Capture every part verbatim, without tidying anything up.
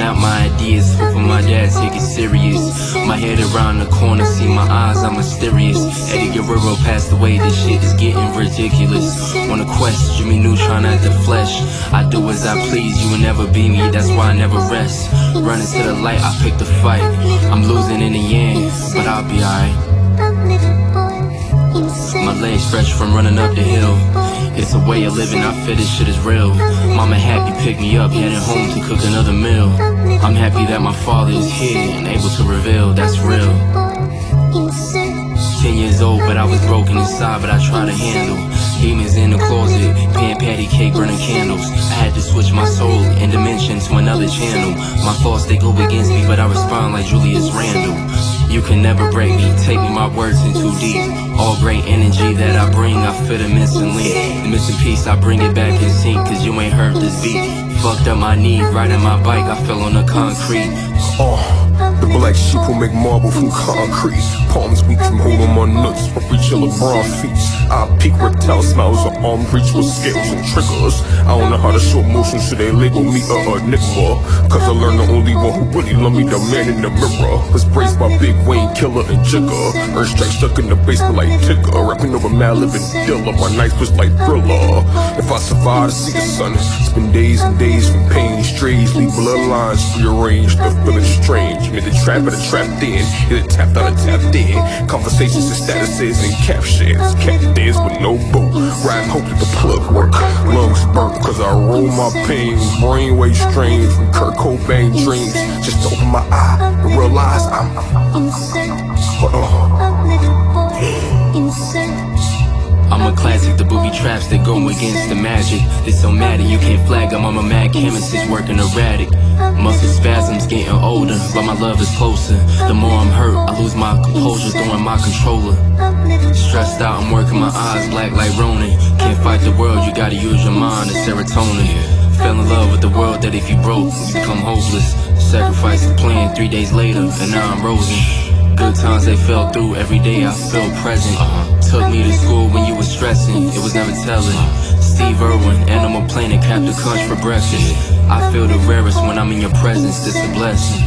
out my ideas, hoping my dad take it serious. My head around the corner, see my eyes, I'm mysterious. Eddie Guerrero passed away, this shit is getting ridiculous. On a quest, Jimmy Neutron at the flesh. I do as I please, you will never be me, that's why I never rest. Running to the light, I pick the fight. I'm losing in the end, but I'll be alright. My legs fresh from running up the hill. It's a way of living, I feel this shit is real. Mama happy picked me up, heading home to cook another meal. I'm happy that my father is here and able to reveal that's real. Ten years old, but I was broken inside, but I try to handle demons in the closet, pan patty cake, burning candles. I had to switch my soul and dimension to another channel. My thoughts, they go against me, but I respond like Julius Randle. You can never break me, take me, my words in too deep. All great energy that I bring, I feel the missing link. The missing piece, I bring it back in sync, cause you ain't heard this beat. Fucked up my knee, riding my bike, I fell on the concrete. Oh, the black sheep will make marble from concrete. Palms weak from holding my nuts, but reach your LeBron feet. I peak reptile smiles on arm reach with scales and triggers. I don't know how to show emotion, so they label me a enigma. Cause I learned the only one who really love me, the man in the mirror. Was braced by Big Wayne, Killer, and Jigger. Earn straight stuck in the basement like Tigger. Rapping over mad living Dilla, my nights was like Thriller. If I survive to see the sun, spend days and days from pain. Strangely, bloodlines rearranged, the feeling strange. Made the trap at a trapped in, hit it tapped out and tapped in. Conversations and statuses and captions. Captains with no boat, riding hope that the plug work. Lungs burnt cause I roll my pain. Brainwave strain from Kurt Cobain dreams. Just to open my eye and realize I'm I'm a classic, the booby traps that go against the magic. This so mad you can't flag them, I'm a mad chemist, it's working erratic. Muscle spasms getting older, but my love is closer. The more I'm hurt, I lose my composure throwing my controller. Stressed out, I'm working my eyes black like Ronin. Can't fight the world, you gotta use your mind, it's serotonin. Fell in love with the world that if you broke, you become hopeless. Sacrifice the plan three days later, and now I'm rosing. Good times they fell through, every day I feel present. Took me to school when you was stressing, it was never telling. Steve Irwin, Animal Planet, Captain Crunch for breakfast. I feel the rarest when I'm in your presence, this a blessing.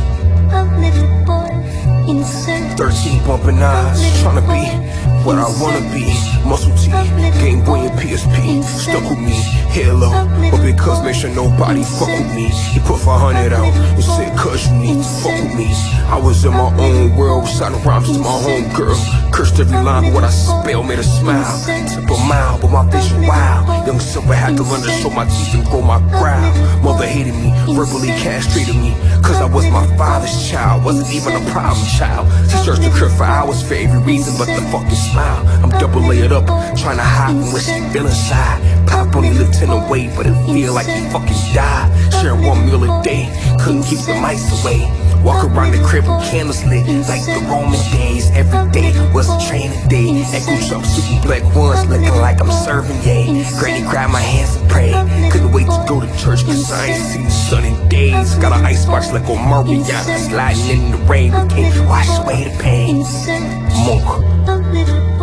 Thirteen bumping eyes, tryna be what I wanna be. Muscle T, Game Boy and P S P, stuck with me, Halo. But because make sure nobody fuck with me, he put five hundred out and said cause you need to fuck with me. I was in my own world, reciting rhymes to my home girl. Cursed every line, but what I spell made her smile. Tip a mile, but my vision wild. Young Silver had to learn to show my teeth and grow my growl. Mother hated me, verbally castrated me, cause I was my father's child, wasn't even a problem child. She searched the crib for hours for every reason but the fucking smile. I'm double layered up, trying to hide from what she feel inside. Pop only lived ten away, but it feel like he fucking died. Sharing one meal a day, couldn't keep the mice away. Walk around the crib with candles lit, like the Roman days. Every day was a training day. Echo jumpsuit and black ones, looking like I'm serving, yay. Granny grabbed my hands and prayed. Couldn't wait to go to church, cause I ain't seen the sun in days. Got an icebox like on Mariana, sliding in the rain, but can't wash away the pain. Monk.